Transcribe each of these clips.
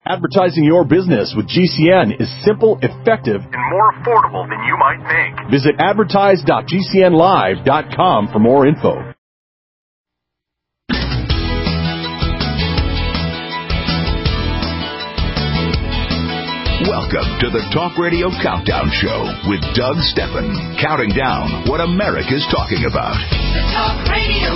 Advertising your business with GCN is simple, effective, and more affordable than you might think. Visit advertise.gcnlive.com for more info. Welcome to the Talk Radio Countdown Show with Doug Steffen, counting down what America's talking about. The Talk Radio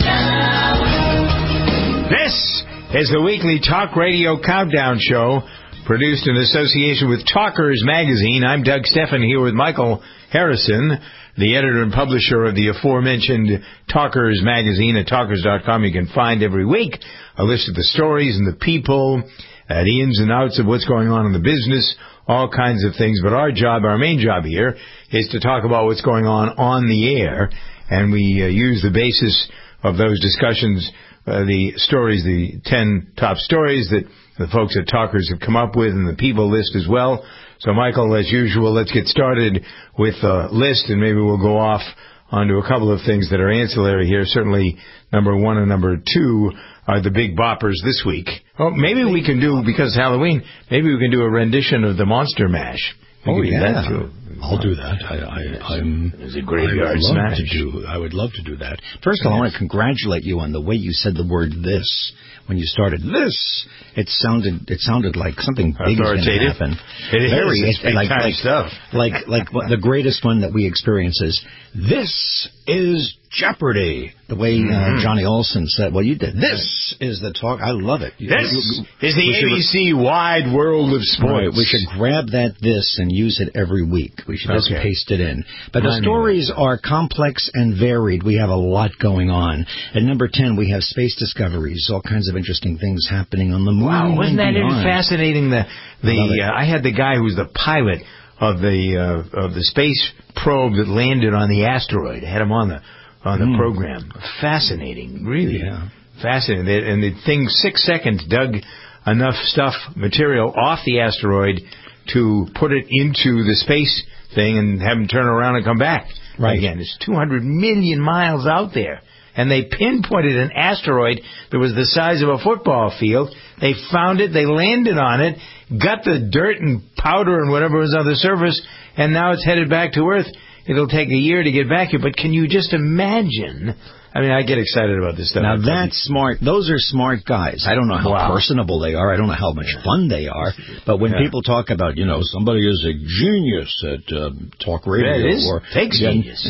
Countdown. This is the weekly Talk Radio Countdown Show, produced in association with Talkers Magazine. I'm Doug Steffen here with Michael Harrison, the editor and publisher of the aforementioned Talkers Magazine. At Talkers.com, you can find every week a list of the stories and the people, the ins and outs of what's going on in the business, all kinds of things. But our main job here, is to talk about what's going on the air. And we use the basis of those discussions, the stories, the 10 top stories that the folks at Talkers have come up with, and the people list as well. So, Michael, as usual, let's get started with the list, and maybe we'll go off onto a couple of things that are ancillary here. Certainly, number 1 and number 2 are the big boppers this week. Oh, maybe we can do, because Halloween, maybe we can do a rendition of the Monster Mash. I'll do that. It's a graveyard smash. I would love to do that. First of all, I want to congratulate you on the way you said the word "this" when you started. This. It sounded like something big is going to happen. It's big time stuff. Like the greatest one that we experience is, "This is Jeopardy!" The way Johnny Olsen said, well, you did. This is the talk. I love it. This is the ABC Wide World of Sports. Right, we should grab this and use it every week. We should just paste it in. But the stories are complex and varied. We have a lot going on. At number 10, we have space discoveries, all kinds of interesting things happening on the moon. Wow, wasn't that fascinating? I had the guy who was the pilot of the space probe that landed on the asteroid. I had him on the program. Fascinating, really. Yeah. Fascinating. And the thing, 6 seconds, dug enough material off the asteroid to put it into the space thing and have them turn around and come back. Right. Again, it's 200 million miles out there. And they pinpointed an asteroid that was the size of a football field. They found it, they landed on it, got the dirt and powder and whatever was on the surface, and now it's headed back to Earth. It'll take a year to get back here, but can you just imagine? I mean, I get excited about this stuff. Now, that's smart. Those are smart guys. I don't know how personable they are. I don't know how much fun they are. But when people talk about, somebody is a genius at talk radio. Takes genius.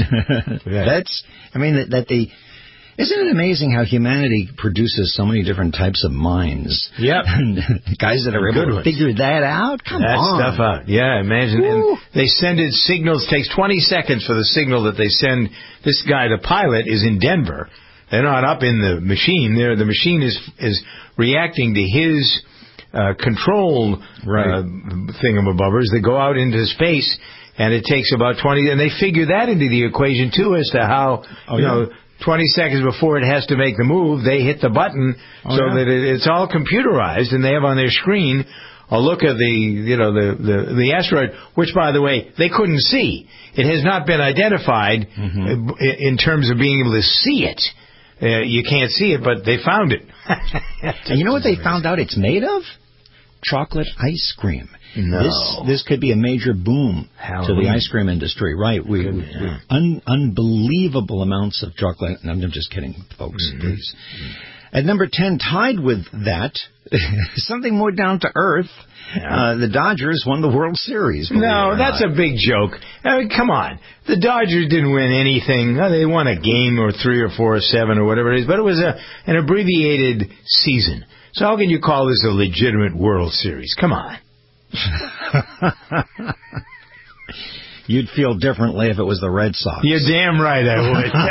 Isn't it amazing how humanity produces so many different types of minds? Yep. Guys that are able to figure that out? Come on. Stuff out. Yeah, imagine. And they send it signals. It takes 20 seconds for the signal that they send. This guy, the pilot, is in Denver. They're not up in the machine. The machine is reacting to his control thingamabobbers that go out into space, and it takes about 20. And they figure that into the equation, too, as to how, 20 seconds before it has to make the move, they hit the button that it's all computerized, and they have on their screen a look at the asteroid, which, by the way, they couldn't see. It has not been identified in terms of being able to see it. You can't see it, but they found it. And you know what they found out it's made of? Chocolate ice cream. No. This could be a major boom to the ice cream industry, right? Unbelievable amounts of chocolate. And I'm just kidding, folks, please. At number 10, tied with that, something more down to earth, the Dodgers won the World Series. No, that's a big joke. I mean, come on. The Dodgers didn't win anything. They won a game or 3 or 4 or 7 or whatever it is, but it was an abbreviated season. So how can you call this a legitimate World Series? Come on. You'd feel differently if it was the Red Sox. You're damn right I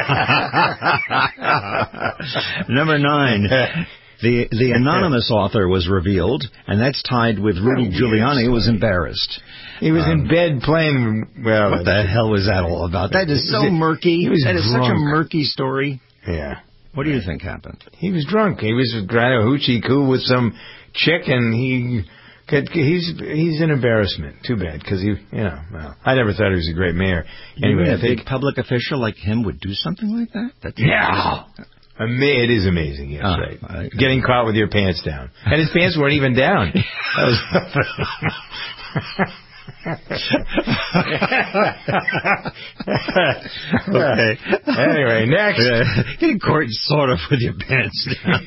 would. Number 9. The anonymous author was revealed, and that's tied with Rudy Giuliani, who was embarrassed. He was in bed playing... Well, what the hell was that all about? That is so murky. That is such a murky story. Yeah. What do you think happened? He was drunk. He was trying to hoochie-coo with some chick, and he's an embarrassment. Too bad, because I never thought he was a great mayor. Anyway, a big public official like him would do something like that? It is amazing, yes, right. Getting caught with your pants down. And his pants weren't even down. Okay. Anyway, next. Getting caught sort of with your pants down.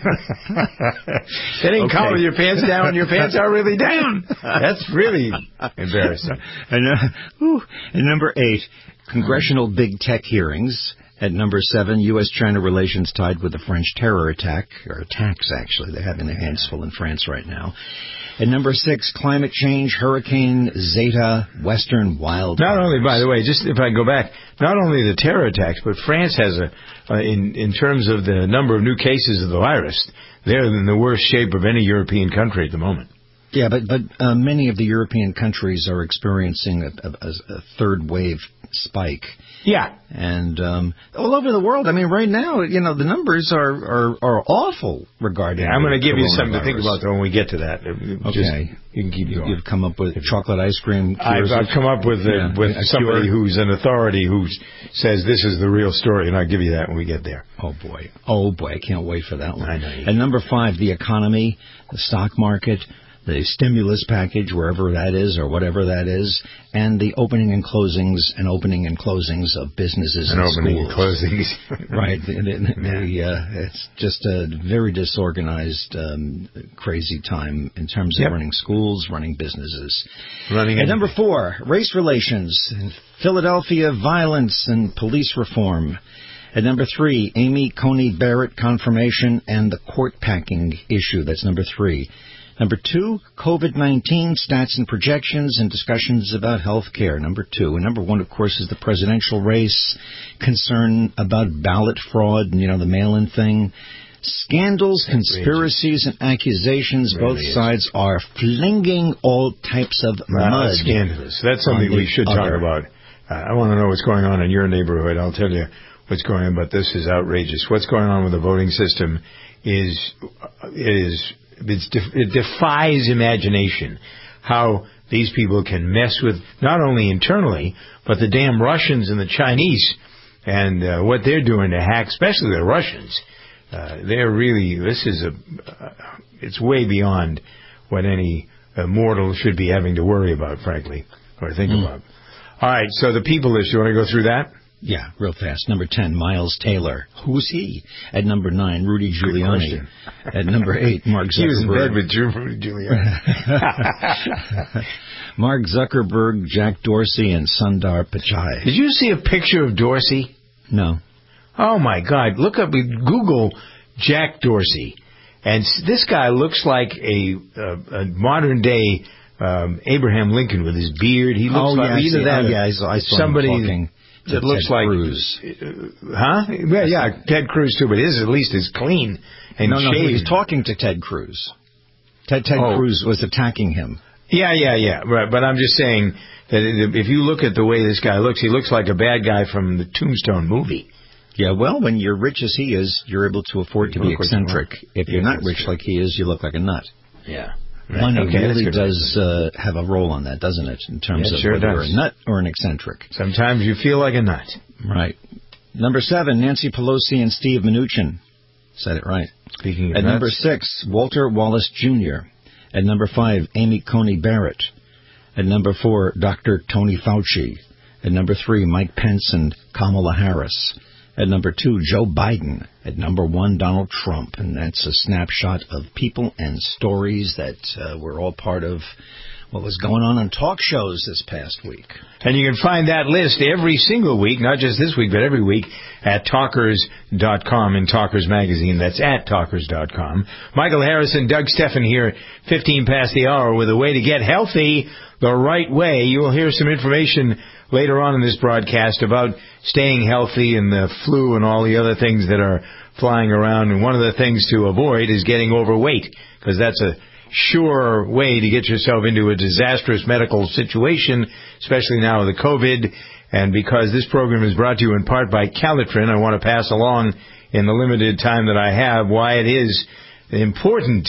Getting caught with your pants down when your pants are really down. That's really embarrassing. And number 8, congressional big tech hearings. At number 7, U.S.-China relations tied with the French terror attack, or attacks, actually. They're having their hands full in France right now. At number 6, climate change, Hurricane Zeta, Western wildfires. Not only, by the way, just if I go back, not only the terror attacks, but France has in terms of the number of new cases of the virus, they're in the worst shape of any European country at the moment. Yeah, but many of the European countries are experiencing a third wave spike. Yeah. And all over the world, I mean, right now, the numbers are awful regarding I'm going to give you something to think about when we get to that. Okay. You can keep going. You've come up with chocolate ice cream. I've come up with somebody who's an authority who says this is the real story, and I'll give you that when we get there. Oh, boy. I can't wait for that one. I know. And number 5, the economy, the stock market, the stimulus package, wherever that is or whatever that is, and the opening and closings of businesses and schools. Opening and closings. Right. It's just a very disorganized, crazy time in terms of running schools, running businesses. At number 4, race relations, Philadelphia violence and police reform. At number 3, Amy Coney Barrett confirmation and the court packing issue. That's number 3. Number 2, COVID-19 stats and projections and discussions about health care. Number 2. And number 1, of course, is the presidential race, concern about ballot fraud, the mail-in thing. Scandals, conspiracies, and accusations. Both sides are flinging all types of mud. Scandalous. That's something we should talk about. I want to know what's going on in your neighborhood. I'll tell you what's going on, but this is outrageous. What's going on with the voting system it defies imagination how these people can mess with not only internally, but the damn Russians and the Chinese and what they're doing to hack, especially the Russians. They're really, it's way beyond what any mortal should be having to worry about, frankly, or think about. All right, so the people list, you want to go through that? Yeah, real fast. Number 10, Miles Taylor. Who's he? At number 9, Rudy Giuliani. At number 8, Mark Zuckerberg. He was in bed with Rudy Giuliani. Mark Zuckerberg, Jack Dorsey, and Sundar Pichai. Did you see a picture of Dorsey? No. Oh, my God. Look up, Google Jack Dorsey. And this guy looks like a modern-day Abraham Lincoln with his beard. He looks like either that I saw somebody him talking. It looks Ted like Cruz. Yeah, Ted Cruz too, but his at least is clean and no, shaved. He was talking to Ted Cruz. Ted Cruz was attacking him. Yeah, right. But I'm just saying that if you look at the way this guy looks, he looks like a bad guy from the Tombstone movie. Yeah, well, when you're rich as he is, you're able to afford to be eccentric. If you're not rich like he is, you look like a nut. Yeah. Money really does have a role on that, doesn't it, in terms of whether you're a nut or an eccentric. Sometimes you feel like a nut. Right. Number 7, Nancy Pelosi and Steve Mnuchin. Said it right. Speaking of At nuts. number 6, Walter Wallace Jr. At number 5, Amy Coney Barrett. At number 4, Dr. Tony Fauci. At number 3, Mike Pence and Kamala Harris. At number 2, Joe Biden. At number 1, Donald Trump. And that's a snapshot of people and stories that were all part of what was going on talk shows this past week. And you can find that list every single week, not just this week, but every week at Talkers.com in Talkers Magazine. That's at Talkers.com. Michael Harrison, Doug Steffen here, 15 past the hour, with a way to get healthy the right way. You will hear some information later on in this broadcast about staying healthy and the flu and all the other things that are flying around. And one of the things to avoid is getting overweight, because that's a sure way to get yourself into a disastrous medical situation, especially now with the COVID. And because this program is brought to you in part by Calitrin, I want to pass along in the limited time that I have why it is important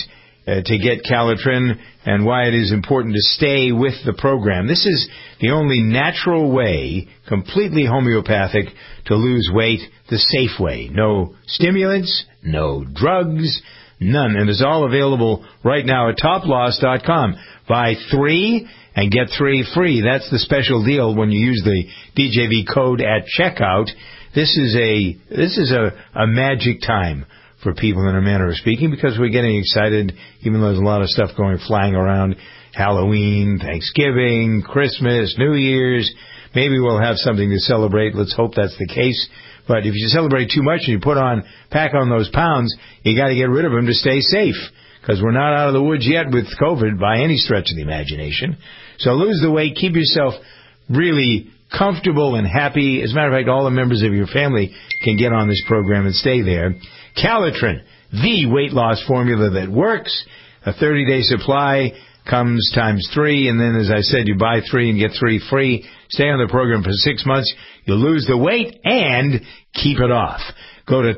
to get Calitrin and why it is important to stay with the program. This is the only natural way, completely homeopathic, to lose weight the safe way. No stimulants, no drugs, none. And it's all available right now at toploss.com. Buy 3 and get 3 free. That's the special deal when you use the DJV code at checkout. This is a magic time for people in a manner of speaking, because we're getting excited, even though there's a lot of stuff flying around. Halloween, Thanksgiving, Christmas, New Year's. Maybe we'll have something to celebrate. Let's hope that's the case. But if you celebrate too much and you pack on those pounds, you got to get rid of them to stay safe, because we're not out of the woods yet with COVID by any stretch of the imagination. So lose the weight, keep yourself really comfortable and happy. As a matter of fact, all the members of your family can get on this program and stay there. Calitrin, the weight loss formula that works. A 30-day supply comes times 3, and then, as I said, you buy 3 and get 3 free. Stay on the program for 6 months. You'll lose the weight and keep it off. Go to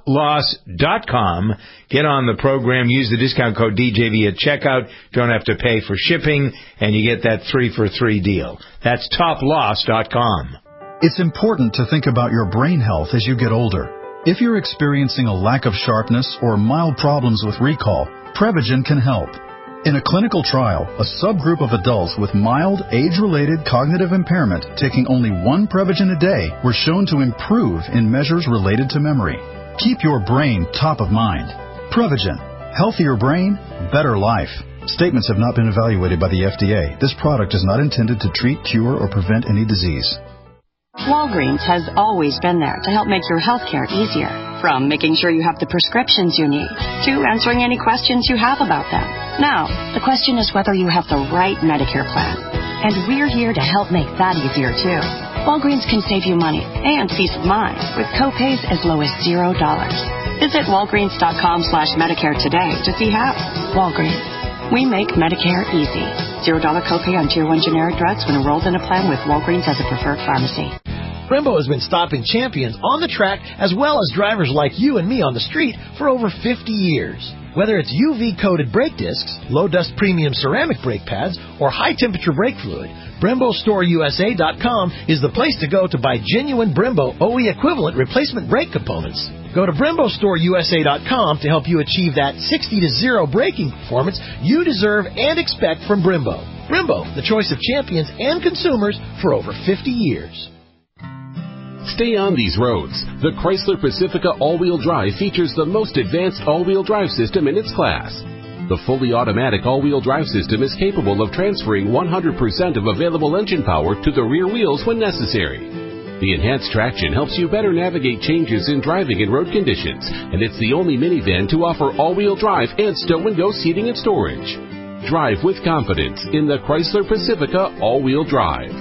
toploss.com, get on the program, use the discount code DJV at checkout. Don't have to pay for shipping, and you get that 3 for 3 deal. That's toploss.com. It's important to think about your brain health as you get older. If you're experiencing a lack of sharpness or mild problems with recall, Prevagen can help. In a clinical trial, a subgroup of adults with mild, age-related cognitive impairment taking only 1 Prevagen a day were shown to improve in measures related to memory. Keep your brain top of mind. Prevagen. Healthier brain, better life. Statements have not been evaluated by the FDA. This product is not intended to treat, cure, or prevent any disease. Walgreens has always been there to help make your health care easier. From making sure you have the prescriptions you need to answering any questions you have about them. Now, the question is whether you have the right Medicare plan. And we're here to help make that easier, too. Walgreens can save you money and peace of mind with copays as low as $0. Visit walgreens.com/Medicare today to see how. Walgreens. We make Medicare easy. $0 copay on Tier 1 generic drugs when enrolled in a plan with Walgreens as a preferred pharmacy. Brembo has been stopping champions on the track as well as drivers like you and me on the street for over 50 years. Whether it's UV-coated brake discs, low-dust premium ceramic brake pads, or high-temperature brake fluid, BremboStoreUSA.com is the place to go to buy genuine Brembo OE equivalent replacement brake components. Go to BremboStoreUSA.com to help you achieve that 60-0 braking performance you deserve and expect from Brembo. Brembo, the choice of champions and consumers for over 50 years. Stay on these roads. The Chrysler Pacifica all-wheel drive features the most advanced all-wheel drive system in its class. The fully automatic all-wheel drive system is capable of transferring 100% of available engine power to the rear wheels when necessary. The enhanced traction helps you better navigate changes in driving and road conditions, and it's the only minivan to offer all-wheel drive and stow-and-go seating and storage. Drive with confidence in the Chrysler Pacifica all-wheel drive.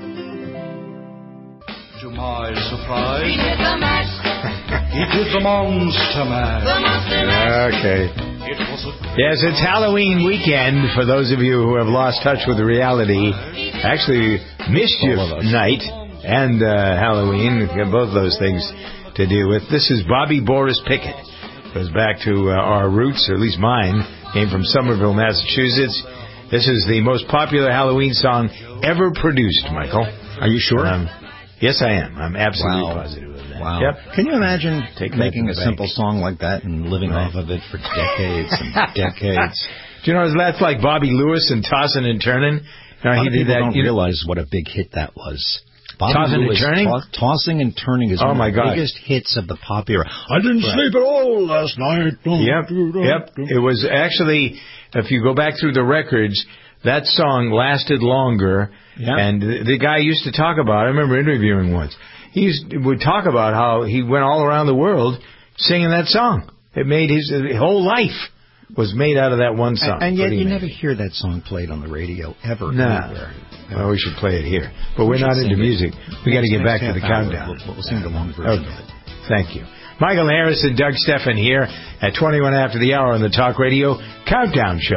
To my surprise, it is the Monster Mash. Okay. Yes, it's Halloween weekend for those of you who have lost touch with the reality. Actually, Mischief Night and Halloween, both those things to deal with. This is Bobby Boris Pickett. Goes back to our roots, or at least mine. Came from Somerville, Massachusetts. This is the most popular Halloween song ever produced, Michael. Are you sure? Yes, I am. I'm absolutely positive of that. Wow. Yep. Can you imagine making a simple song like that and living off of it for decades and decades? Do you know, that's like Bobby Lewis and Tossin' and Turnin'. He did that. Don't realize what a big hit that was. Tossing and Turning? Tossing and Turning is one of the biggest hits of the pop era. I didn't sleep at all last night. Yep. It was actually, if you go back through the records, that song lasted longer. Yep. And the guy used to talk about, I remember interviewing once, would talk about how he went all around the world singing that song. It made his whole life was made out of that one song. And yet you never hear that song played on the radio ever. Anywhere. Well, we should play it here. But we're not into music. We got to get back to the countdown. We'll sing the long version of it. Thank you. Michael Harris and Doug Stephan here at 21 after the hour on the Talk Radio Countdown Show.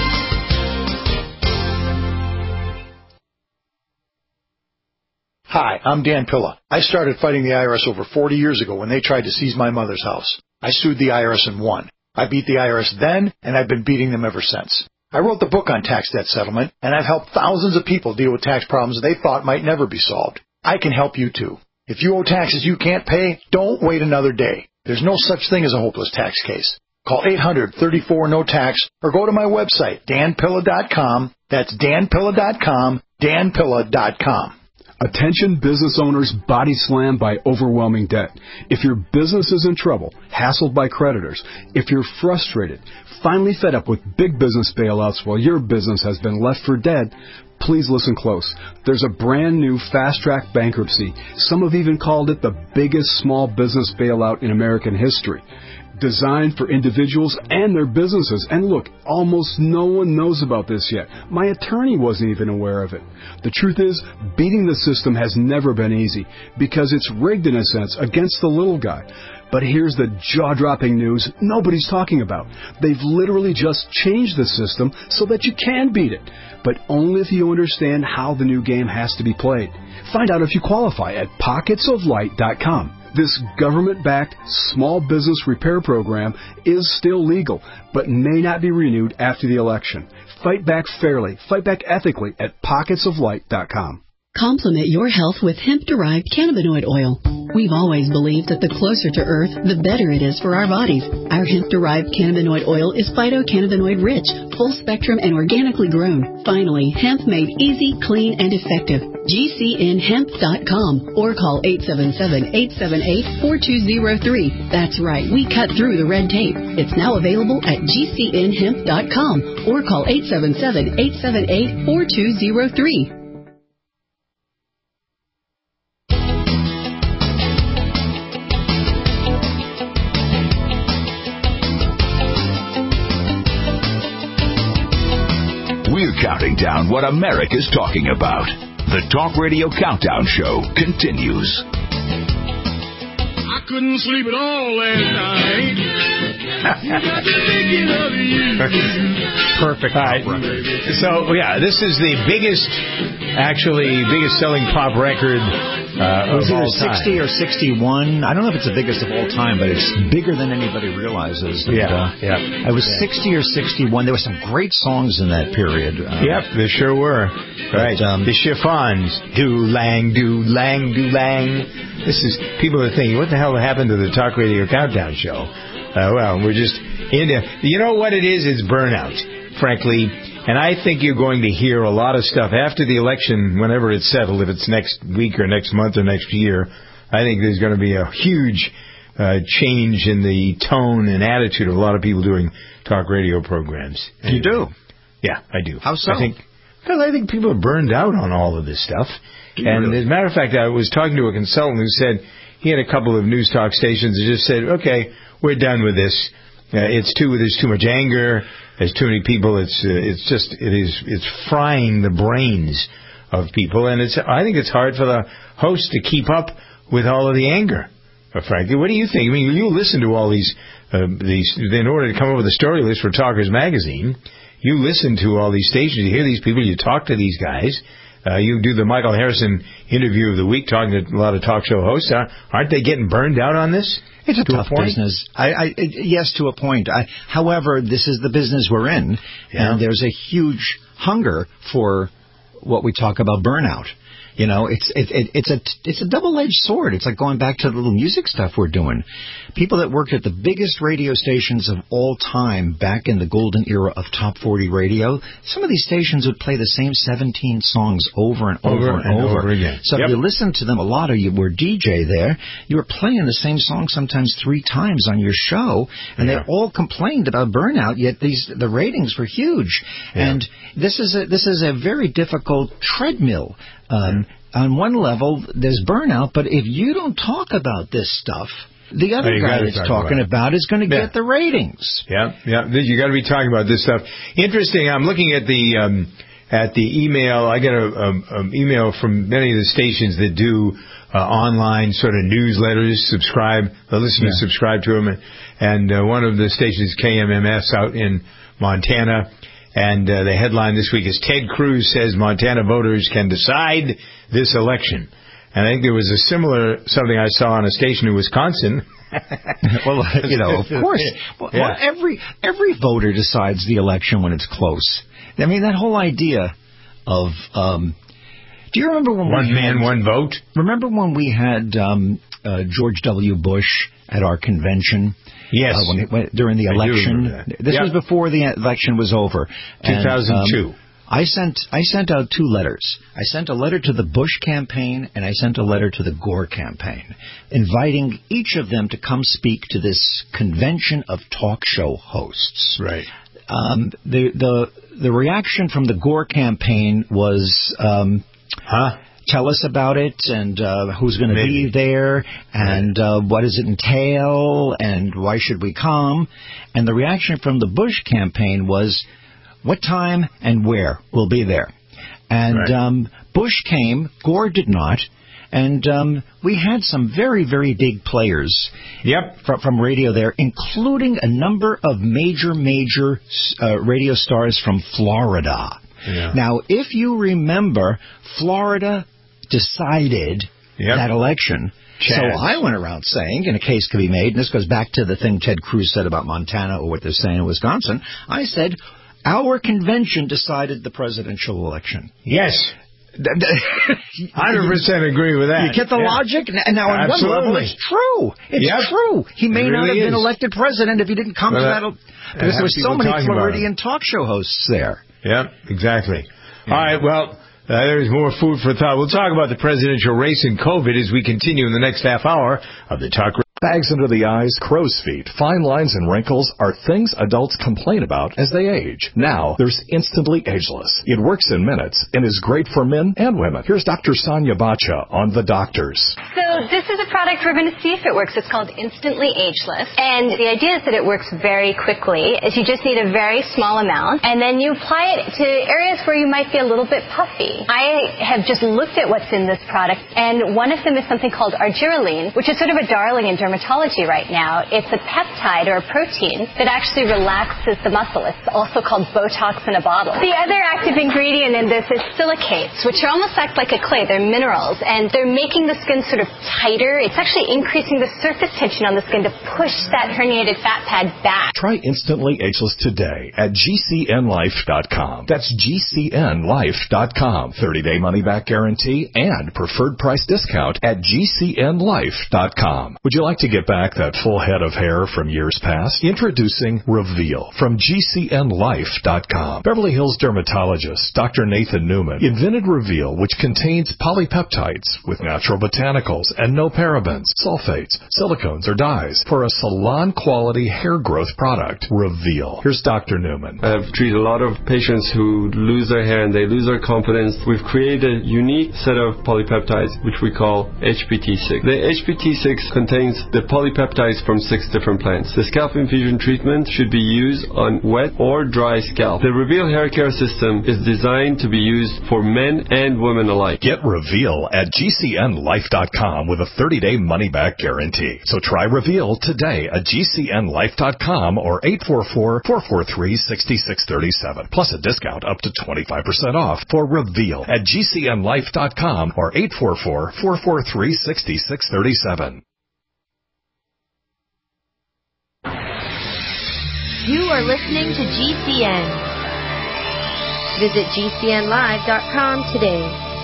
Hi, Hi, I'm Dan Pilla. I started fighting the IRS over 40 years ago when they tried to seize my mother's house. I sued the IRS and won. I beat the IRS then, and I've been beating them ever since. I wrote the book on tax debt settlement, and I've helped thousands of people deal with tax problems they thought might never be solved. I can help you too. If you owe taxes you can't pay, don't wait another day. There's no such thing as a hopeless tax case. Call 800-34-NO-TAX or go to my website, danpilla.com. That's danpilla.com, danpilla.com. Attention business owners body slammed by overwhelming debt. If your business is in trouble, hassled by creditors, if you're frustrated, finally fed up with big business bailouts while your business has been left for dead, please listen close. There's a brand new fast-track bankruptcy. Some have even called it the biggest small business bailout in American history. Designed for individuals and their businesses. And look, almost no one knows about this yet. My attorney wasn't even aware of it. The truth is, beating the system has never been easy because it's rigged in a sense against the little guy. But here's the jaw-dropping news nobody's talking about. They've literally just changed the system so that you can beat it, but only if you understand how the new game has to be played. Find out if you qualify at pocketsoflight.com. This government-backed small business repair program is still legal, but may not be renewed after the election. Fight back fairly, fight back ethically at pocketsoflight.com. Complement your health with hemp-derived cannabinoid oil. We've always believed that the closer to Earth, the better it is for our bodies. Our hemp-derived cannabinoid oil is phytocannabinoid-rich, full-spectrum, and organically grown. Finally, hemp made easy, clean, and effective. GCNhemp.com or call 877-878-4203. That's right, we cut through the red tape. It's now available at GCNhemp.com or call 877-878-4203. We're counting down what America's talking about. The Talk Radio Countdown Show continues. I couldn't sleep at all last night. Got to thinking of you. Perfect. Right. So, yeah, this is the biggest selling pop record it was either 60 or 61. I don't know if it's the biggest of all time, but it's bigger than anybody realizes. And, it was 60 or 61. There were some great songs in that period. Yep, there sure were. Right. The chiffons. Do-lang, do-lang, do-lang. This is, people are thinking, what the hell happened to the Talk Radio Countdown Show? Well, we're just into, you know what it is? It's burnout, frankly. And I think you're going to hear a lot of stuff after the election, whenever it's settled, if it's next week or next month or next year. I think there's going to be a huge change in the tone and attitude of a lot of people doing talk radio programs. And you do? Yeah, I do. How so? Because I think people are burned out on all of this stuff. And as a matter of fact, I was talking to a consultant who said he had a couple of news talk stations that just said, okay, we're done with this. There's too much anger. There's too many people. It's frying the brains of people, and I think it's hard for the host to keep up with all of the anger. Frankly, what do you think? I mean, you listen to all these in order to come up with a story list for Talkers Magazine. You listen to all these stations. You hear these people. You talk to these guys. You do the Michael Harrison interview of the week, talking to a lot of talk show hosts. Aren't they getting burned out on this? It's a tough business. Yes, to a point. However, this is the business we're in, and there's a huge hunger for what we talk about burnout. You know, it's a double-edged sword. It's like going back to the little music stuff we're doing. People that worked at the biggest radio stations of all time back in the golden era of top 40 radio, some of these stations would play the same 17 songs over and over again. So if you listen to them, a lot of you were DJ there, you were playing the same song sometimes 3 times on your show, and they all complained about burnout, yet the ratings were huge. And this is a very difficult treadmill. On one level, there's burnout, but if you don't talk about this stuff, the other guy that's talking about is going to get the ratings. Yeah. You got to be talking about this stuff. Interesting. I'm looking at the email. I got an email from many of the stations that do online sort of newsletters. The listeners subscribe to them, and one of the stations, KMMS, out in Montana. And the headline this week is Ted Cruz says Montana voters can decide this election. And I think there was a similar something I saw on a station in Wisconsin. Well, of course. Well, every voter decides the election when it's close. I mean, that whole idea of... do you remember when one man, one vote? Remember when we had George W. Bush at our convention? Yes. During the election. This was before the election was over. 2002. I sent out 2 letters. I sent a letter to the Bush campaign, and I sent a letter to the Gore campaign, inviting each of them to come speak to this convention of talk show hosts. Right. The reaction from the Gore campaign was, tell us about it, and who's going to be there, and what does it entail, and why should we come? And the reaction from the Bush campaign was, what time and where we'll be there. And Bush came, Gore did not, and we had some very, very big players from radio there, including a number of major radio stars from Florida. Yeah. Now, if you remember, Florida decided that election. So I went around saying, and a case could be made, and this goes back to the thing Ted Cruz said about Montana or what they're saying in Wisconsin, I said, our convention decided the presidential election. Yes. 100% agree with that. You get the logic? And now on one level, it's true. It's true. He may not have been elected president if he didn't come to that. Because there were so many Floridian talk show hosts there. Yeah, exactly. Yeah. All right, well, there's more food for thought. We'll talk about the presidential race and COVID as we continue in the next half hour of the Talk. Bags under the eyes, crow's feet, fine lines, and wrinkles are things adults complain about as they age. Now, there's Instantly Ageless. It works in minutes and is great for men and women. Here's Dr. Sonia Bacha on The Doctors. So this is a product we're going to see if it works. It's called Instantly Ageless. And the idea is that it works very quickly. Is you just need a very small amount, and then you apply it to areas where you might be a little bit puffy. I have just looked at what's in this product, and one of them is something called argireline, which is sort of a darling in dermatology right now. It's a peptide or a protein that actually relaxes the muscle. It's also called Botox in a bottle. The other active ingredient in this is silicates, which are almost act like a clay. They're minerals, and they're making the skin sort of tighter. It's actually increasing the surface tension on the skin to push that herniated fat pad back. Try Instantly Ageless today at GCNlife.com. That's GCNlife.com. 30-day money-back guarantee and preferred price discount at GCNlife.com. Would you like to get back that full head of hair from years past? Introducing Reveal from GCNlife.com. Beverly Hills dermatologist Dr. Nathan Newman invented Reveal, which contains polypeptides with natural botanicals and no parabens, sulfates, silicones, or dyes for a salon-quality hair growth product. Reveal. Here's Dr. Newman. I've treated a lot of patients who lose their hair and they lose their confidence. We've created a unique set of polypeptides, which we call HPT6. The HPT6 contains the polypeptides from 6 different plants. The scalp infusion treatment should be used on wet or dry scalp. The Reveal hair care system is designed to be used for men and women alike. Get Reveal at GCNlife.com with a 30-day money-back guarantee. So try Reveal today at GCNlife.com or 844-443-6637. Plus a discount up to 25% off for Reveal at GCNlife.com or 844-443-6637. You are listening to GCN. Visit GCNlive.com today.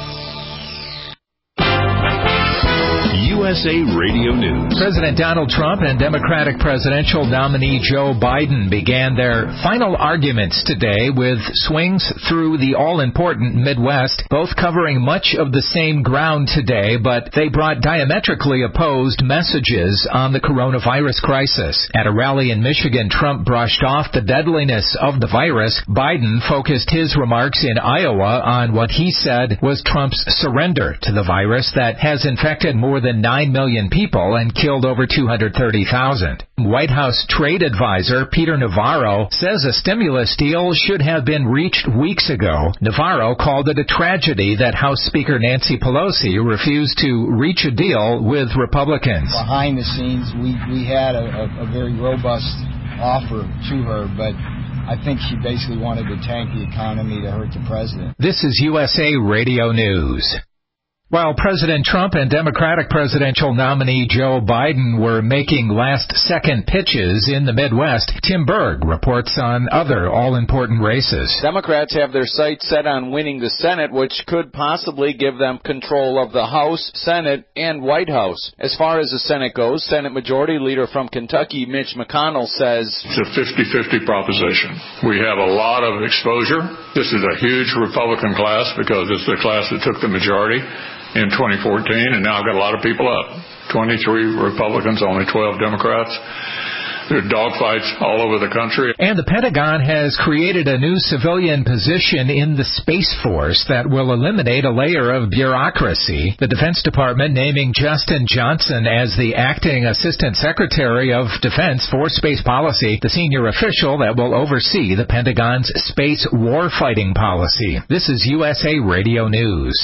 USA Radio News. President Donald Trump and Democratic presidential nominee Joe Biden began their final arguments today with swings through the all-important Midwest, both covering much of the same ground today, but they brought diametrically opposed messages on the coronavirus crisis. At a rally in Michigan, Trump brushed off the deadliness of the virus. Biden focused his remarks in Iowa on what he said was Trump's surrender to the virus that has infected more than 9 million people and killed over 230,000. White House trade advisor Peter Navarro says a stimulus deal should have been reached weeks ago. Navarro called it a tragedy that House Speaker Nancy Pelosi refused to reach a deal with Republicans. Behind the scenes, we had a very robust offer to her, but I think she basically wanted to tank the economy to hurt the president. This is USA Radio News. While President Trump and Democratic presidential nominee Joe Biden were making last-second pitches in the Midwest, Tim Berg reports on other all-important races. Democrats have their sights set on winning the Senate, which could possibly give them control of the House, Senate, and White House. As far as the Senate goes, Senate Majority Leader from Kentucky, Mitch McConnell, says, it's a 50-50 proposition. We have a lot of exposure. This is a huge Republican class because it's the class that took the majority in 2014, and now got a lot of people up. 23 Republicans, only 12 Democrats. There are dogfights all over the country. And the Pentagon has created a new civilian position in the Space Force that will eliminate a layer of bureaucracy. The Defense Department naming Justin Johnson as the acting Assistant Secretary of Defense for Space Policy, the senior official that will oversee the Pentagon's space warfighting policy. This is USA Radio News.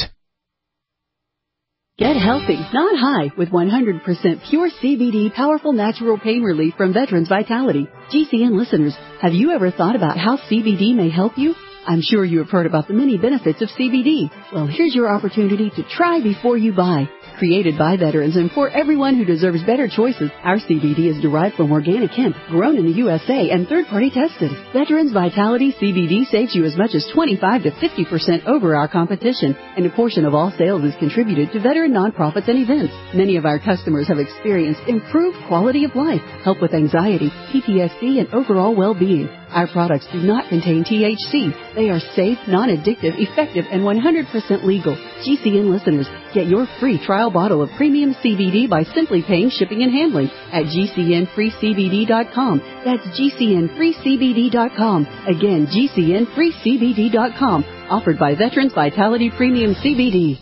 Get healthy, not high, with 100% pure CBD powerful natural pain relief from Veterans Vitality. GCN listeners, have you ever thought about how CBD may help you? I'm sure you have heard about the many benefits of CBD. Well, here's your opportunity to try before you buy. Created by veterans and for everyone who deserves better choices, our CBD is derived from organic hemp, grown in the USA and third-party tested. Veterans Vitality CBD saves you as much as 25 to 50% over our competition, and a portion of all sales is contributed to veteran nonprofits and events. Many of our customers have experienced improved quality of life, help with anxiety, PTSD, and overall well-being. Our products do not contain THC. They are safe, non-addictive, effective, and 100% legal. GCN listeners, get your free trial bottle of premium CBD by simply paying shipping and handling at GCNFreeCBD.com. That's GCNFreeCBD.com. Again, GCNFreeCBD.com. Offered by Veterans Vitality Premium CBD.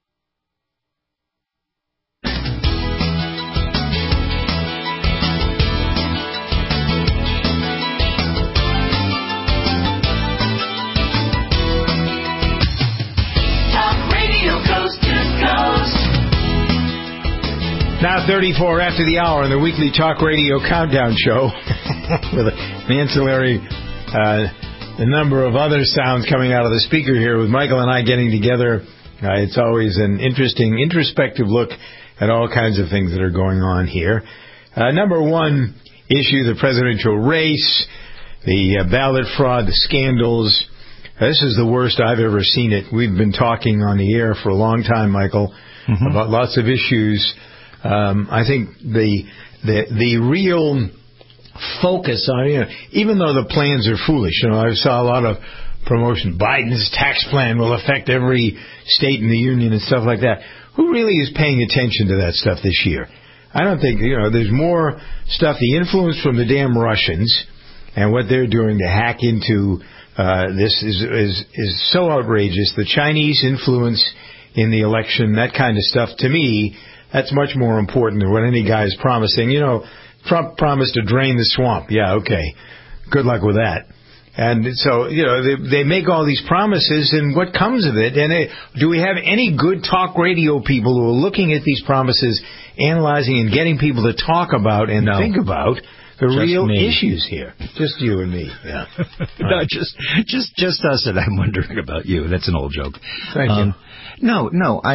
Now 34 after the hour on the weekly talk radio countdown show with an ancillary a number of other sounds coming out of the speaker here with Michael and I getting together. It's always an interesting, introspective look at all kinds of things that are going on here. Number one issue, the presidential race, the ballot fraud, the scandals. This is the worst I've ever seen it. We've been talking on the air for a long time, Michael, about lots of issues. I think the real focus on, even though the plans are foolish, I saw a lot of promotion. Biden's tax plan will affect every state in the union and stuff like that. Who really is paying attention to that stuff this year? I don't think, there's more stuff. The influence from the damn Russians and what they're doing to hack into this is so outrageous. The Chinese influence in the election, that kind of stuff, to me, that's much more important than what any guy is promising. Trump promised to drain the swamp. Yeah, okay. Good luck with that. And so, they make all these promises, and what comes of it? And do we have any good talk radio people who are looking at these promises, analyzing and getting people to talk about and think about the real issues here? Just you and me. Yeah. No, just us, and I'm wondering about you. That's an old joke. Thank you. No,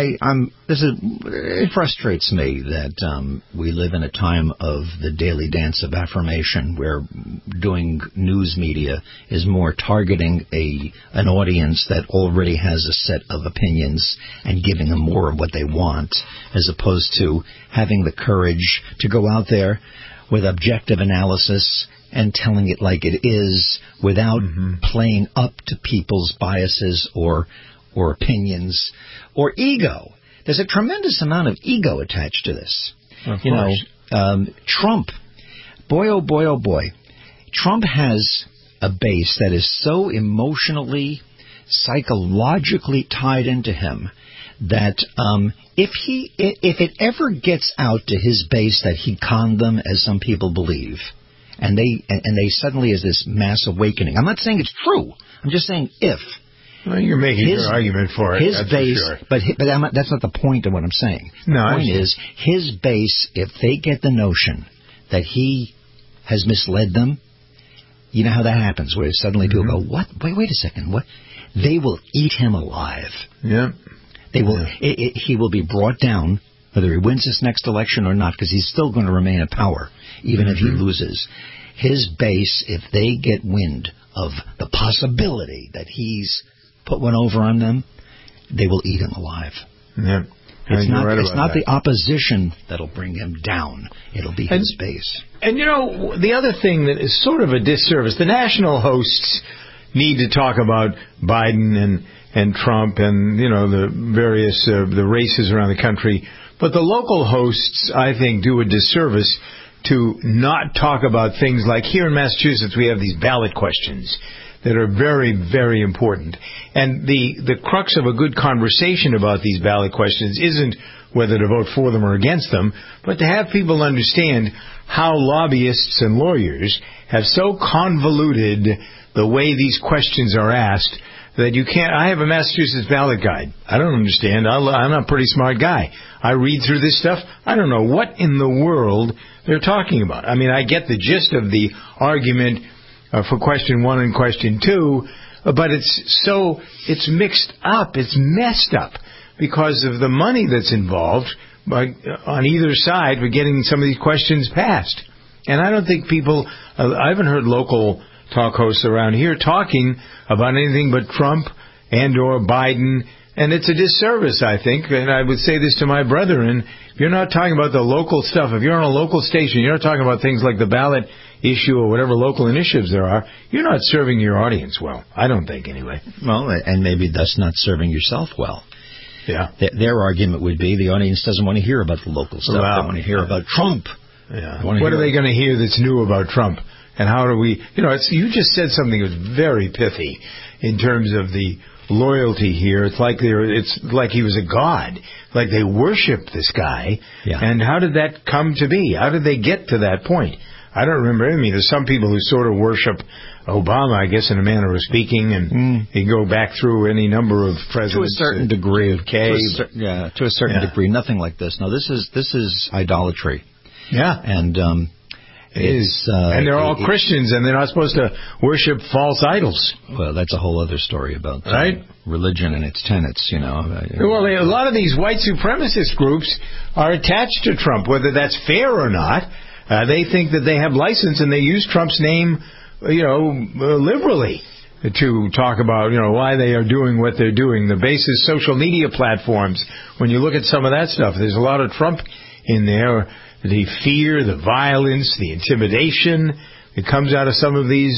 it frustrates me that we live in a time of the daily dance of affirmation, where doing news media is more targeting an audience that already has a set of opinions and giving them more of what they want, as opposed to having the courage to go out there with objective analysis and telling it like it is without playing up to people's biases or opinions or ego. There's a tremendous amount of ego attached to this. Of course. Trump, boy, oh boy, oh boy. Trump has a base that is so emotionally, psychologically tied into him that if it ever gets out to his base that he conned them, as some people believe, and they suddenly is this mass awakening. I'm not saying it's true. I'm just saying if. Well, you're making your argument for it. His that's base, for sure. but that's not the point of what I'm saying. No, the point is his base. If they get the notion that he has misled them, you know how that happens, where suddenly people go, "What? Wait a second, what?" They will eat him alive. Yeah. They will. He will be brought down, whether he wins this next election or not, because he's still going to remain in power, even if he loses. His base, if they get wind of the possibility that he's put one over on them, they will eat him alive. Yeah. It's not the opposition that'll bring him down. It'll be his base. And, the other thing that is sort of a disservice, the national hosts need to talk about Biden and Trump and, the various the races around the country. But the local hosts, I think, do a disservice to not talk about things like here in Massachusetts we have these ballot questions that are very, very important. And the crux of a good conversation about these ballot questions isn't whether to vote for them or against them, but to have people understand how lobbyists and lawyers have so convoluted the way these questions are asked that you can't. I have a Massachusetts ballot guide. I don't understand. I'm a pretty smart guy. I read through this stuff. I don't know what in the world they're talking about. I mean, I get the gist of the argument for question 1 and question 2, but it's mixed up. It's messed up because of the money that's involved on either side for getting some of these questions passed. And I don't think I haven't heard local talk hosts around here talking about anything but Trump and or Biden, and it's a disservice, I think. And I would say this to my brethren: if you're not talking about the local stuff, if you're on a local station, you're not talking about things like the ballot issue or whatever local initiatives there are, you're not serving your audience well. I don't think, anyway. Well, and maybe that's not serving yourself well. Yeah. Their argument would be the audience doesn't want to hear about the local stuff. They want to hear about Trump. Yeah. What are they going to hear that's new about Trump? And how do we, you just said something that was very pithy in terms of the loyalty here. It's like he was a god. Like they worship this guy. Yeah. And how did that come to be? How did they get to that point? I don't remember. I mean, there's some people who sort of worship Obama, I guess, in a manner of speaking, and you go back through any number of presidents. To a certain degree. To a certain degree. Nothing like this. No, this is idolatry. Yeah. And and they're all Christians, and they're not supposed to worship false idols. Well, that's a whole other story about religion and its tenets, Well, a lot of these white supremacist groups are attached to Trump, whether that's fair or not. They think that they have license, and they use Trump's name, liberally to talk about, why they are doing what they're doing. The basis social media platforms, when you look at some of that stuff, there's a lot of Trump in there. The fear, the violence, the intimidation that comes out of some of these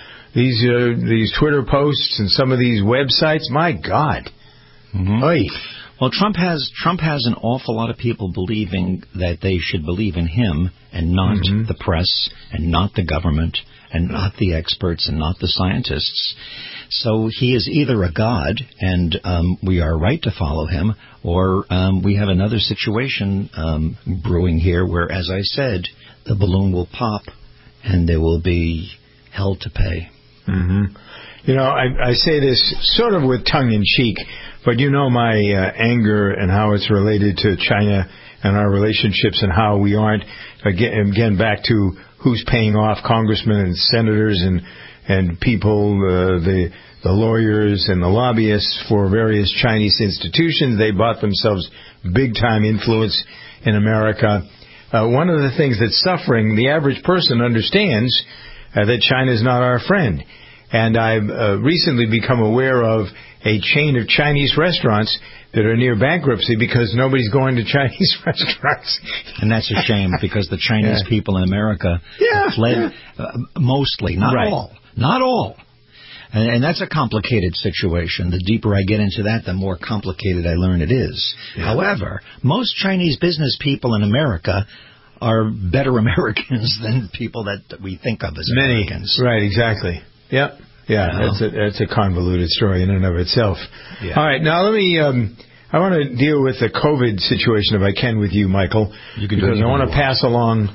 Twitter posts and some of these websites. My God. Mm-hmm. Well, Trump has an awful lot of people believing that they should believe in him and not the press and not the government and not the experts and not the scientists. So he is either a god, and we are right to follow him, or we have another situation brewing here where, as I said, the balloon will pop and there will be hell to pay. Mm-hmm. I say this sort of with tongue-in-cheek, but my anger and how it's related to China and our relationships and how we aren't, again back to who's paying off congressmen and senators and people, the lawyers and the lobbyists for various Chinese institutions. They bought themselves big-time influence in America. One of the things that's suffering, the average person understands that China is not our friend. And I've recently become aware of a chain of Chinese restaurants that are near bankruptcy because nobody's going to Chinese restaurants. And that's a shame because the Chinese people in America fled mostly, not all. Not all. And that's a complicated situation. The deeper I get into that, the more complicated I learn it is. Yeah. However, most Chinese business people in America are better Americans than people that we think of as Americans. Right, exactly. Yep. Yeah, that's a convoluted story in and of itself. Yeah. All right, now let me. I want to deal with the COVID situation, if I can, with you, Michael. You can because I want to pass along.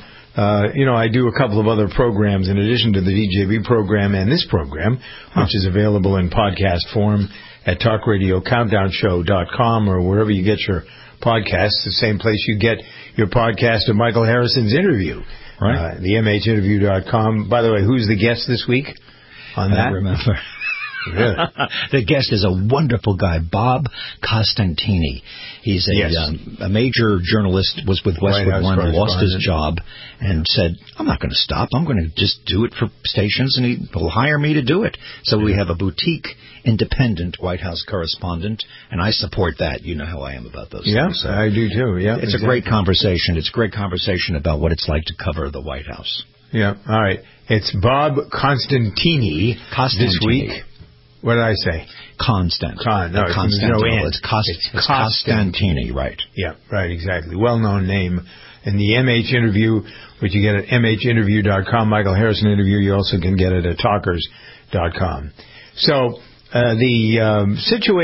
I do a couple of other programs in addition to the DJB program and this program, which is available in podcast form at talkradiocountdownshow.com or wherever you get your podcasts. The same place you get your podcast of Michael Harrison's interview, right? The MHinterview.com. By the way, who's the guest this week? On that? I don't remember. Really? The guest is a wonderful guy, Bob Costantini. He's a major journalist, was with Westwood One, lost his job, and said, I'm not going to stop. I'm going to just do it for stations, and he'll hire me to do it. So we have a boutique, independent White House correspondent, and I support that. You know how I am about those things. Yeah, I do too. Yeah, it's a great conversation. It's a great conversation about what it's like to cover the White House. Yeah, all right. It's Bob Costantini this week. What did I say? Constant. No, it's Costantini, right. Yeah, right, exactly. Well-known name. In the MH interview, which you get at mhinterview.com, Michael Harrison interview, you also can get it at talkers.com. So, the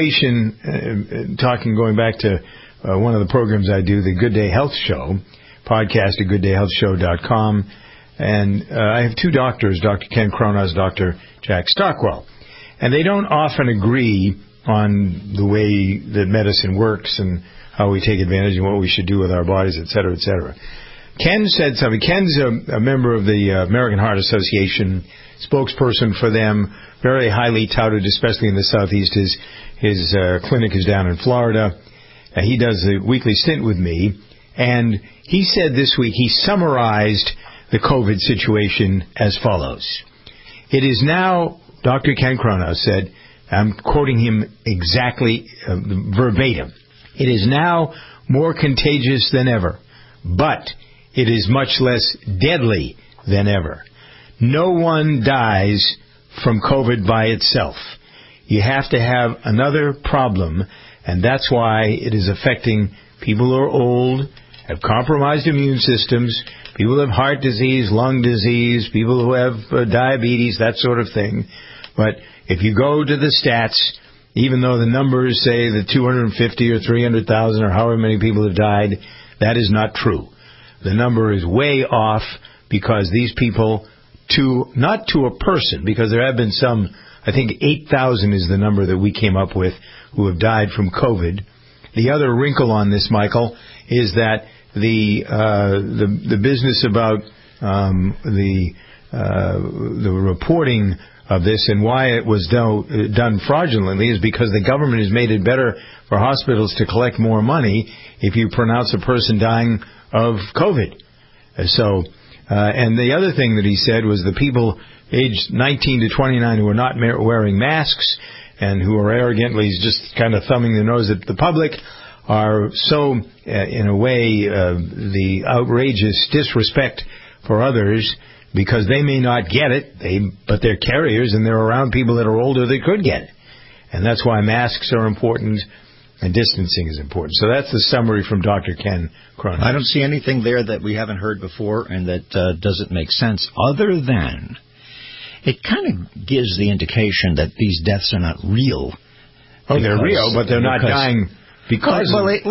situation, going back to one of the programs I do, the Good Day Health Show, podcast at gooddayhealthshow.com, and I have two doctors, Dr. Ken Kronos, Dr. Jack Stockwell. And they don't often agree on the way that medicine works and how we take advantage and what we should do with our bodies, et cetera, et cetera. Ken said something. Ken's a member of the American Heart Association, spokesperson for them, very highly touted, especially in the Southeast. His clinic is down in Florida. He does a weekly stint with me. And he said this week, he summarized the COVID situation as follows. It is now... Dr. Ken Kronos said, I'm quoting him exactly verbatim, it is now more contagious than ever, but it is much less deadly than ever. No one dies from COVID by itself. You have to have another problem, and that's why it is affecting people who are old, have compromised immune systems, people who have heart disease, lung disease, people who have diabetes, that sort of thing. But if you go to the stats, even though the numbers say that 250 or 300,000 or however many people have died, that is not true. The number is way off because these people, not to a person, because there have been some, I think 8,000 is the number that we came up with who have died from COVID. The other wrinkle on this, Michael, is that the business about the reporting of this and why it was done fraudulently is because the government has made it better for hospitals to collect more money if you pronounce a person dying of COVID. So, and the other thing that he said was the people aged 19 to 29 who are not wearing masks and who are arrogantly just kind of thumbing their nose at the public are so, in a way, the outrageous disrespect for others because they may not get it, but they're carriers and they're around people that are older that could get it. And that's why masks are important and distancing is important. So that's the summary from Dr. Ken Kronos. I don't see anything there that we haven't heard before and that doesn't make sense other than it kind of gives the indication that these deaths are not real. Oh, they're real, but they're not dying because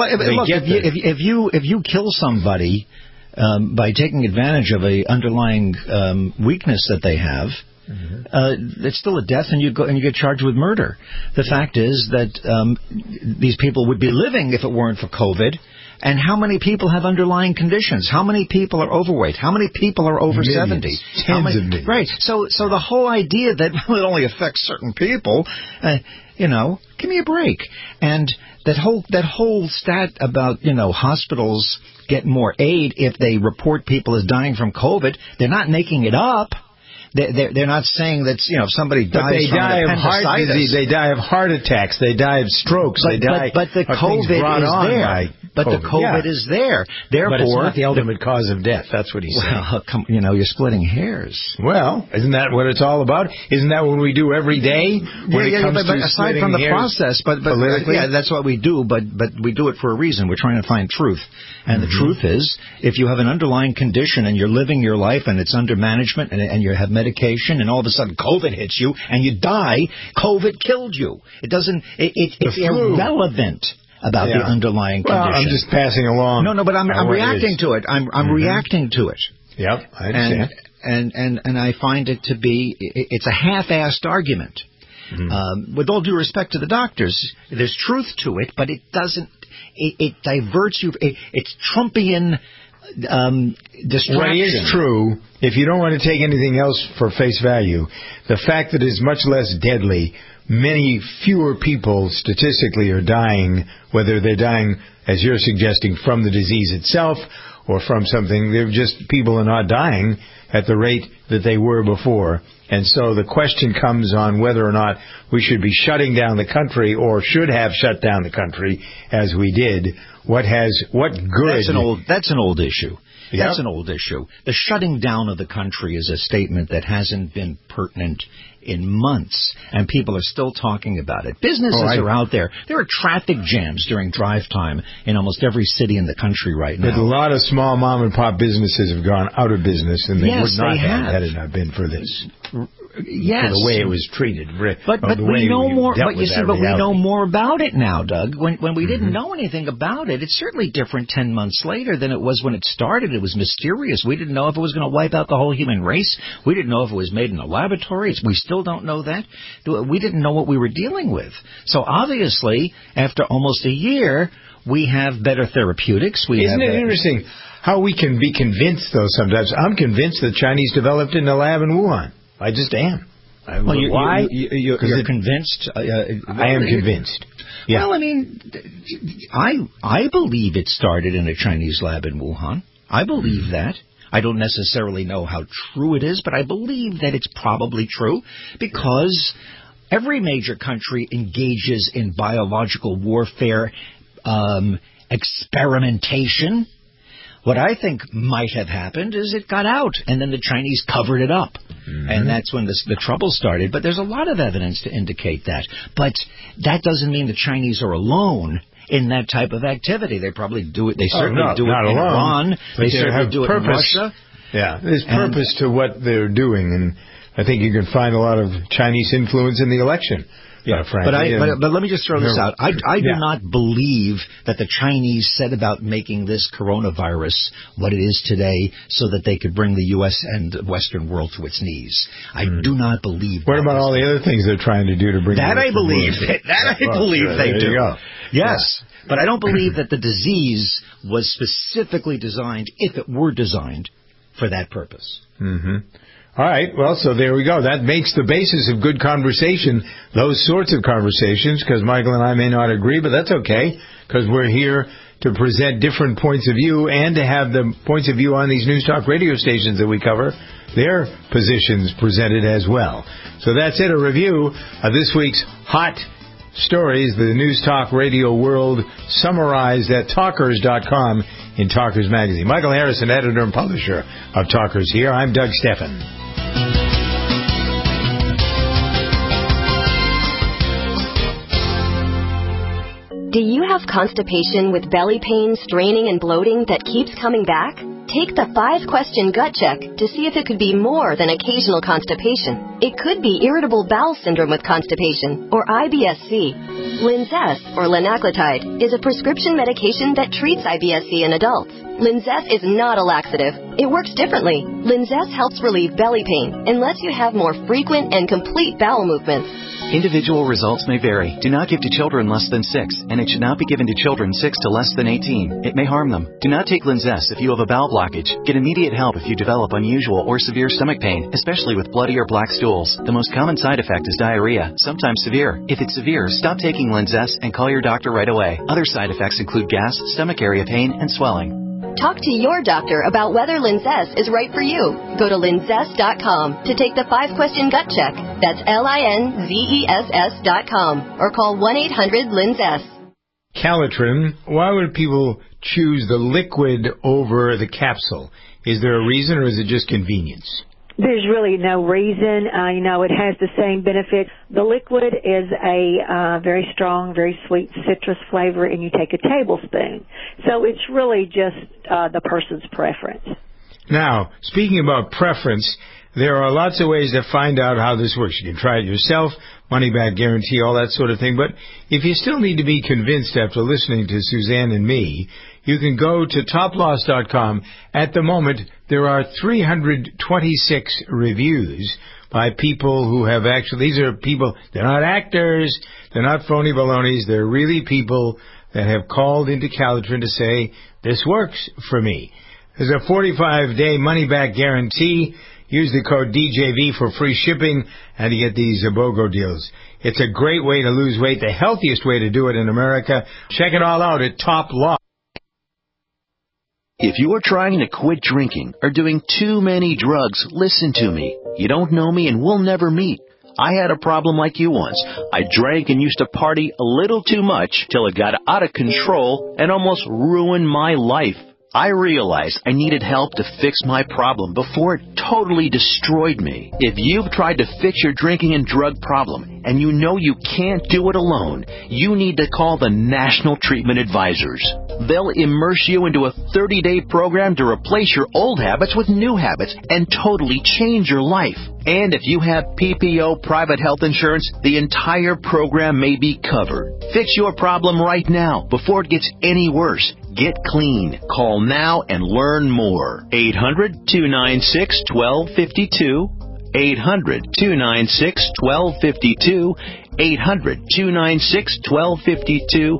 if you kill somebody by taking advantage of a underlying weakness that they have, it's still a death, and you get charged with murder. The fact is that these people would be living if it weren't for COVID. And how many people have underlying conditions? How many people are overweight? How many people are over 70? Tens of millions. Right. So the whole idea that it only affects certain people, give me a break. And that whole stat about, hospitals get more aid if they report people as dying from COVID, they're not making it up. They're not saying that, if somebody dies from heart disease, they die of heart attacks, they die of strokes, but the COVID is there. But the COVID is there. Therefore, but it's not the ultimate cause of death. That's what he's saying. Well, you're splitting hairs. Well, isn't that what it's all about? Isn't that what we do every day? But aside from the process, but that's what we do. But we do it for a reason. We're trying to find truth, and the truth is, if you have an underlying condition and you're living your life and it's under management and you have medication, and all of a sudden COVID hits you and you die, COVID killed you. It doesn't. It's irrelevant about the underlying condition. Well, I'm just passing along. No, but I'm reacting to it. I'm reacting to it. Yep, I understand. And I find it to be, it's a half-assed argument. With all due respect to the doctors, there's truth to it, but it doesn't, it diverts you, it's Trumpian distraction. What is true, if you don't want to take anything else for face value, the fact that it's much less deadly many fewer people statistically are dying, whether they're dying, as you're suggesting, from the disease itself or from something. They're just, people are not dying at the rate that they were before. And so the question comes on whether or not we should be shutting down the country or should have shut down the country as we did. What good? That's an old issue. Yep. That's an old issue. The shutting down of the country is a statement that hasn't been pertinent in months, and people are still talking about it. Businesses are out there. There are traffic jams during drive time in almost every city in the country right now. But a lot of small mom-and-pop businesses have gone out of business, and they would not have had it not been for this. Yes. For the way it was treated. But we know more. But you see, we know more about it now, Doug. When we didn't know anything about it, it's certainly different 10 months later than it was when it started. It was mysterious. We didn't know if it was going to wipe out the whole human race. We didn't know if it was made in a laboratory. We still don't know that. We didn't know what we were dealing with. So obviously, after almost a year, we have better therapeutics. Isn't it interesting how we can be convinced, though, sometimes? I'm convinced the Chinese developed it in the lab in Wuhan. I just am. Why? You're convinced? I am convinced. Yeah. Well, I mean, I believe it started in a Chinese lab in Wuhan. I believe that. I don't necessarily know how true it is, but I believe that it's probably true because every major country engages in biological warfare, experimentation. What I think might have happened is it got out, and then the Chinese covered it up. And that's when the trouble started. But there's a lot of evidence to indicate that. But that doesn't mean the Chinese are alone in that type of activity. They probably do it. They certainly do it in Iran. They certainly do it in Russia. Yeah, there's purpose to what they're doing, and I think you can find a lot of Chinese influence in the election. Yeah, frankly. But let me just throw this out. I do not believe that the Chinese set about making this coronavirus what it is today so that they could bring the U.S. and the Western world to its knees. I do not believe that. What about all the other things they're trying to do to bring that? I believe they do. You go. Yes. But I don't believe that the disease was specifically designed, if it were designed, for that purpose. All right, well, so there we go. That makes the basis of good conversation, those sorts of conversations, because Michael and I may not agree, but that's okay, because we're here to present different points of view and to have the points of view on these News Talk radio stations that we cover, their positions presented as well. So that's it, a review of this week's hot stories, the News Talk radio world summarized at Talkers.com in Talkers Magazine. Michael Harrison, editor and publisher of Talkers here. I'm Doug Steffen. Do you have constipation with belly pain, straining, and bloating that keeps coming back? Take the 5-question gut check to see if it could be more than occasional constipation. It could be irritable bowel syndrome with constipation, or IBS-C. Linzess, or linaclotide, is a prescription medication that treats IBS-C in adults. Linzess is not a laxative. It works differently. Linzess helps relieve belly pain and lets you have more frequent and complete bowel movements. Individual results may vary. Do not give to children less than 6, and it should not be given to children 6 to less than 18. It may harm them. Do not take Linzess if you have a bowel blockage. Get immediate help if you develop unusual or severe stomach pain, especially with bloody or black stools. The most common side effect is diarrhea, sometimes severe. If it's severe, stop taking Linzess and call your doctor right away. Other side effects include gas, stomach area pain, and swelling. Talk to your doctor about whether Linzess is right for you. Go to linzess.com to take the 5-question gut check. That's LINZESS.com or call 1-800-LINZESS. Calitrin, why would people choose the liquid over the capsule? Is there a reason, or is it just convenience? There's really no reason. It has the same benefits. The liquid is a very strong, very sweet citrus flavor, and you take a tablespoon. So it's really just the person's preference. Now, speaking about preference, there are lots of ways to find out how this works. You can try it yourself, money-back guarantee, all that sort of thing. But if you still need to be convinced after listening to Suzanne and me, you can go to toploss.com. At the moment, there are 326 reviews by people who have actually, these are people, they're not actors, they're not phony balonies, they're really people that have called into Calitrin to say, this works for me. There's a 45-day money-back guarantee. Use the code DJV for free shipping and to get these BOGO deals. It's a great way to lose weight, the healthiest way to do it in America. Check it all out at Top Law. If you're trying to quit drinking or doing too many drugs, listen to me. You don't know me and we'll never meet. I had a problem like you once. I drank and used to party a little too much till it got out of control and almost ruined my life. I realized I needed help to fix my problem before it totally destroyed me. If you've tried to fix your drinking and drug problem and you know you can't do it alone, you need to call the National Treatment Advisors. They'll immerse you into a 30-day program to replace your old habits with new habits and totally change your life. And if you have PPO private health insurance, the entire program may be covered. Fix your problem right now before it gets any worse. Get clean. Call now and learn more. 800-296-1252. 800-296-1252. 800-296-1252.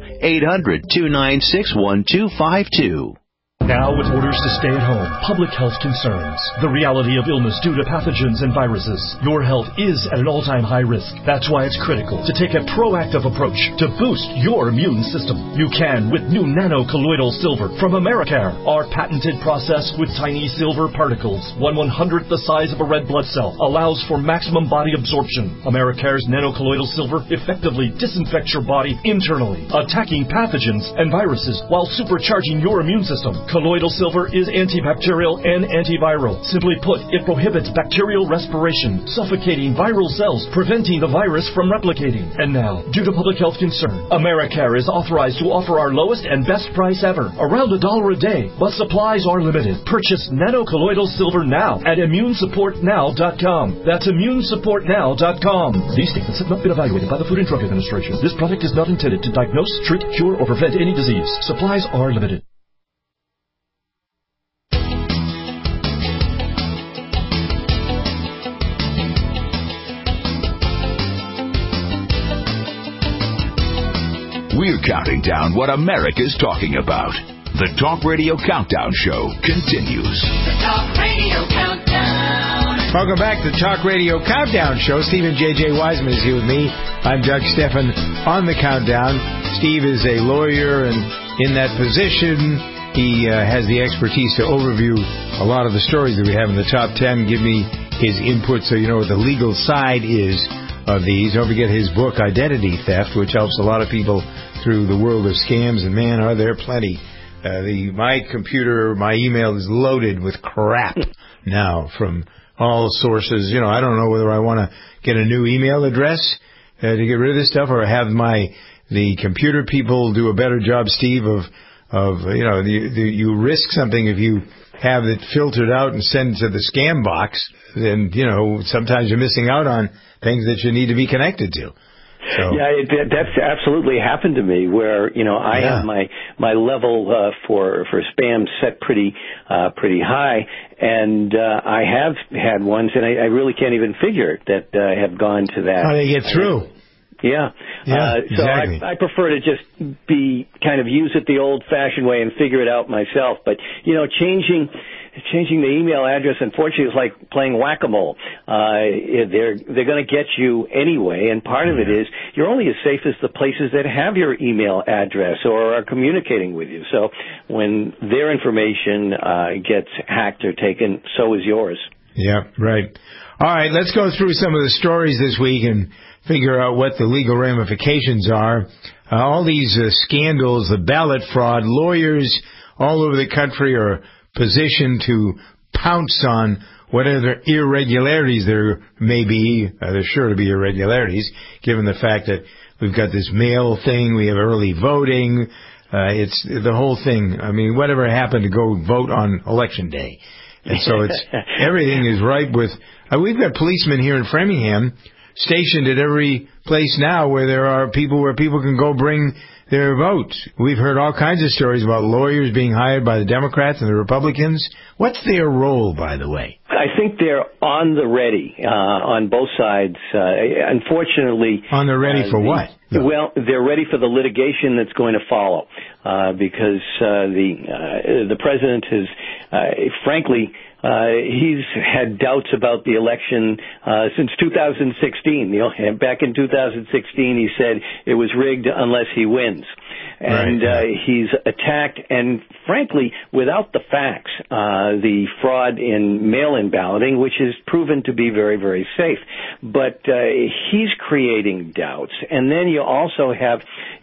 800-296-1252. Now, with orders to stay at home, public health concerns, the reality of illness due to pathogens and viruses, your health is at an all-time high risk. That's why it's critical to take a proactive approach to boost your immune system. You can with new nano-colloidal silver from Americare. Our patented process with tiny silver particles, 1/100th the size of a red blood cell, allows for maximum body absorption. Americare's nano-colloidal silver effectively disinfects your body internally, attacking pathogens and viruses while supercharging your immune system. Colloidal silver is antibacterial and antiviral. Simply put, it prohibits bacterial respiration, suffocating viral cells, preventing the virus from replicating. And now, due to public health concern, Americare is authorized to offer our lowest and best price ever, around $1 a day, but supplies are limited. Purchase nano-colloidal silver now at immunesupportnow.com. That's immunesupportnow.com. These statements have not been evaluated by the Food and Drug Administration. This product is not intended to diagnose, treat, cure, or prevent any disease. Supplies are limited. We're counting down what America's talking about. The Talk Radio Countdown Show continues. The Talk Radio Countdown. Welcome back to the Talk Radio Countdown Show. Stephen J.J. Wiseman is here with me. I'm Doug Stephan on the Countdown. Steve is a lawyer, and in that position, he has the expertise to overview a lot of the stories that we have in the top 10, give me his input so you know what the legal side is of these. Don't forget his book, Identity Theft, which helps a lot of people through the world of scams, and man, are there plenty. My computer, my email is loaded with crap now from all sources. You know, I don't know whether I want to get a new email address to get rid of this stuff, or have the computer people do a better job, Steve, of you know, you risk something if you have it filtered out and sent to the scam box. Then, you know, sometimes you're missing out on things that you need to be connected to. So. Yeah, that's absolutely happened to me, where, you know, I have my level for spam set pretty high, and I have had ones, and I really can't even figure that have gone to that. How do they get through? Yeah. Exactly. So I prefer to just use it the old-fashioned way and figure it out myself. But, you know, changing the email address, unfortunately, is like playing whack-a-mole. They're going to get you anyway, and part of it is you're only as safe as the places that have your email address or are communicating with you. So when their information gets hacked or taken, so is yours. Yeah, right. All right, let's go through some of the stories this week and figure out what the legal ramifications are. All these scandals, the ballot fraud, lawyers all over the country are positioned to pounce on whatever irregularities there may be. There's sure to be irregularities, given the fact that we've got this mail thing, we have early voting, it's the whole thing. I mean, whatever happened to go vote on Election Day? And so it's everything is ripe with... we've got policemen here in Framingham stationed at every place now where there are people where people can go bring their votes. We've heard all kinds of stories about lawyers being hired by the Democrats and the Republicans. What's their role, by the way? I think they're on the ready on both sides. Unfortunately... On the ready for what? Well, they're ready for the litigation that's going to follow because the president has, frankly... he's had doubts about the election since 2016. Back in 2016, he said it was rigged unless he wins. And he's attacked, and frankly, without the facts, the fraud in mail-in balloting, which is proven to be very, very safe. But he's creating doubts. And then you also have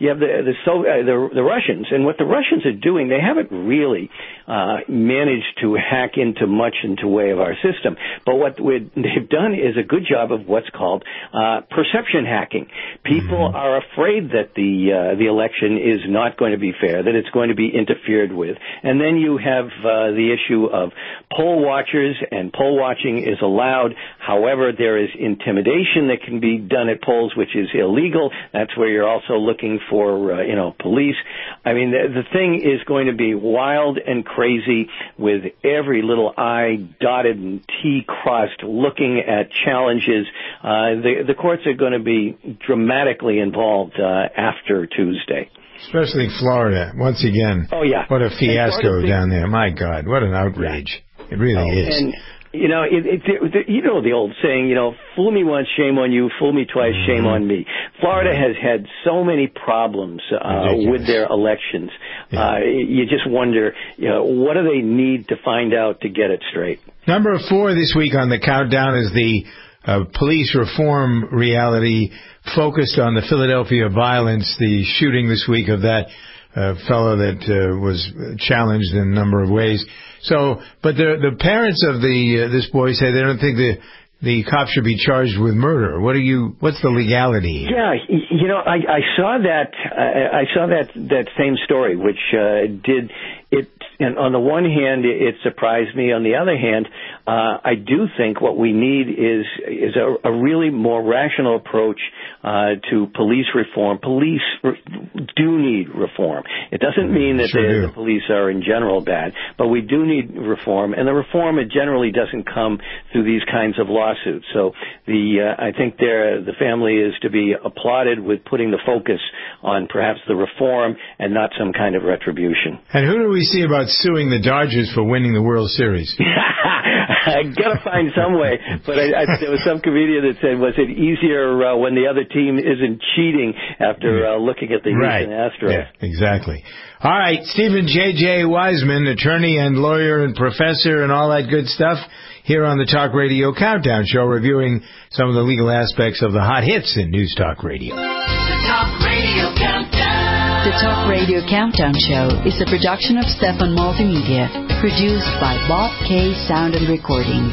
the Russians, and what the Russians are doing, they haven't really managed to hack into much into way of our system. But what they've done is a good job of what's called perception hacking. People are afraid that the election is not going to be fair, that it's going to be interfered with. And then you have the issue of poll watchers, and poll watching is allowed. However, there is intimidation that can be done at polls, which is illegal. That's where you're also looking for, police. I mean, the thing is going to be wild and crazy, with every little I dotted and T crossed, looking at challenges. The courts are going to be dramatically involved after Tuesday. Especially Florida, once again. Oh, yeah. What a fiasco down there. My God, what an outrage. It really is. And, the old saying, fool me once, shame on you, fool me twice, shame on me. Florida has had so many problems with their elections. Yeah. You just wonder, what do they need to find out to get it straight? Number 4 this week on the countdown is the police reform reality focused on the Philadelphia violence, the shooting this week of that fellow that was challenged in a number of ways. So, but the parents of this boy say they don't think the cop should be charged with murder. What's the legality? Yeah, I saw that same story, which did it. And on the one hand, it surprised me. On the other hand, I do think what we need is a really more rational approach to police reform. Police do need reform. It doesn't mean that the police are in general bad, but we do need reform. And the reform, it generally doesn't come through these kinds of lawsuits. So I think the family is to be applauded with putting the focus on perhaps the reform and not some kind of retribution. And who do we see about suing the Dodgers for winning the World Series? I gotta find some way, but there was some comedian that said, was it easier when the other team isn't cheating after looking at the Houston Astros? Yeah, exactly. All right, Stephen J.J. Wiseman, attorney and lawyer and professor and all that good stuff, here on the Talk Radio Countdown Show, reviewing some of the legal aspects of the hot hits in News Talk Radio. The Talk Radio Countdown. The Talk Radio Countdown Show is a production of Stefan Multimedia, produced by Bob K. Sound and Recording.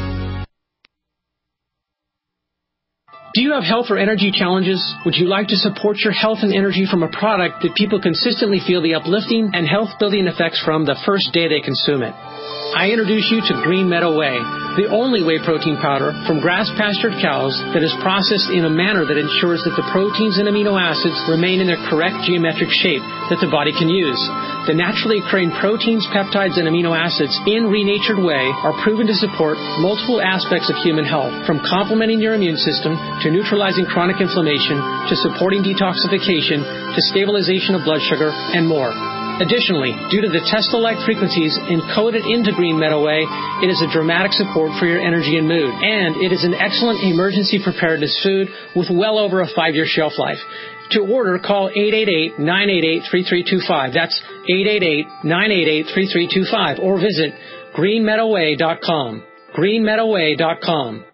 Do you have health or energy challenges? Would you like to support your health and energy from a product that people consistently feel the uplifting and health-building effects from the first day they consume it? I introduce you to Green Meadow Whey, the only whey protein powder from grass-pastured cows that is processed in a manner that ensures that the proteins and amino acids remain in their correct geometric shape that the body can use. The naturally occurring proteins, peptides, and amino acids in renatured whey are proven to support multiple aspects of human health, from complementing your immune system to neutralizing chronic inflammation to supporting detoxification to stabilization of blood sugar and more. Additionally, due to the Tesla-like frequencies encoded into Green Meadow Whey, it is a dramatic support for your energy and mood. And it is an excellent emergency preparedness food with well over a 5-year shelf life. To order, call 888-988-3325. That's 888-988-3325. Or visit greenmeadowwhey.com. greenmeadowwhey.com.